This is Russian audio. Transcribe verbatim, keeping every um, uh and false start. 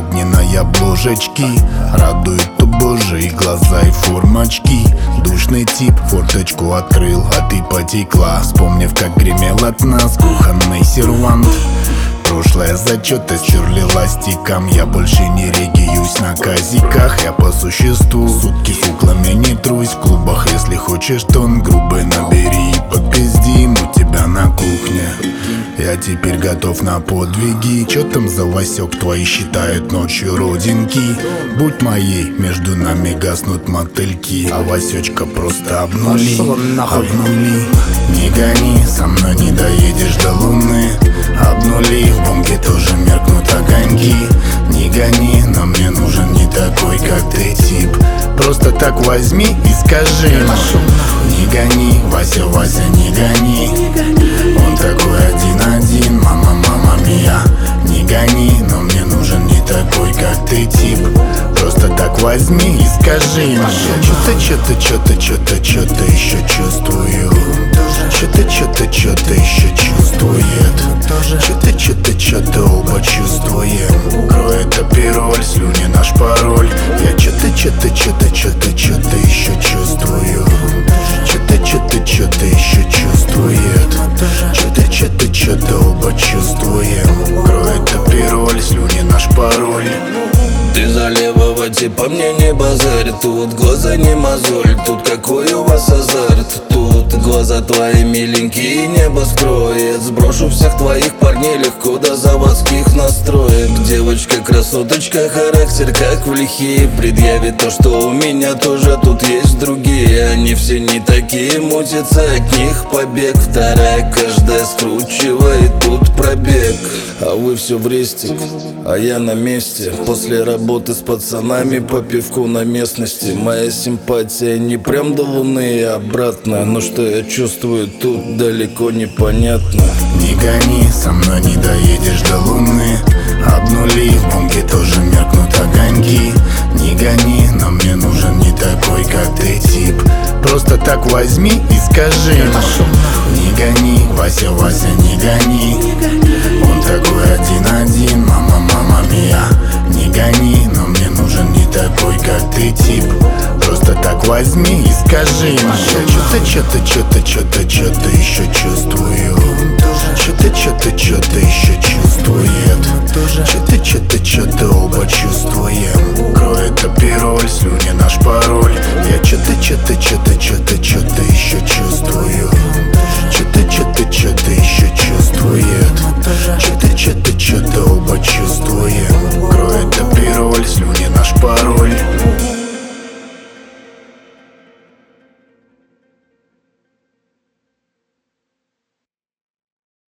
сегодня на обложечке. Радует, о боже, и глаза, и формочки. Душный тип, форточку открыл, а ты потекла, вспомнив, как гремел от нас кухонный сервант. Прошлое зачеты стерли ластиком. Я больше не региюсь на казиках. Я по существу сутки куклами не трусь. В клубах, если хочешь тон грубый, набери и попиздим у тебя на кухне. Я теперь готов на подвиги. Чё там за Васек твои считают ночью родинки? Будь моей, между нами гаснут мотыльки, а Васечка просто обнули, обнули. Не гони, со мной не доедешь до луны. Обнули, в бомбе тоже меркнут огоньки. Не гони, но мне нужен не такой, как ты тип. Просто так возьми и скажи ему: не гони, Вася, Вася, не гони. Он такой один-один, мама, мама мия. Не гони, но мне нужен не такой, как ты тип. Просто так возьми и скажи ему: что-то, что-то, что-то, что-то, что-то еще чувствую. Что-то, что-то, что-то еще чувствует. Что-то, что-то, что-то оба чувствуем. Кроет опероль, слюни наш пароль. Я что-то, что-то, что-то, что-то, что-то еще чувствую. Что-то, что-то, что-то еще чувствует. Что-то, что-то, что-то оба чувствуем. Кроет опероль, слюни наш пароль. Ты за левого типа мне не базарь. Тут глаза не мозоль, тут какой у вас азарт. Тут глаза твои миленькие, небо скроет. Сброшу всех твоих парней легко до заводских настроек. Девочка-красоточка, характер как в лихие. Предъявит то, что у меня тоже тут есть другие. Они все не такие, мутятся от них побег. Вторая каждая скручивает тут пробег. А вы все в рестик, а я на месте. После работы с пацанами по пивку на местности. Моя симпатия не прям до луны и обратно. Но что я чувствую тут далеко непонятно. Не гони, со мной не доедешь до луны. Обнули, в бомбе тоже меркнут огоньки. Не гони, но мне нужен не такой, как ты тип. Просто так возьми и скажи ему: не гони, Вася, Вася, не гони. Он такой один-один, мама, мама мия. Не гони, но мне нужен не такой, как ты тип. Просто так возьми и скажи ему: что-то, что-то, что-то, что-то, что-то еще чувствую. Что-то, что-то, что-то еще чувствует. Что-то, что-то, что-то оба чувствуем. Кроет опероль, слюни наш пароль. Я что-то, что-то, что-то, что-то, что-то еще чувствую. Что-то, что-то, что-то еще чувствует. Что-то, что-то, что-то оба чувствуем. Кроет опероль, слюни наш пароль.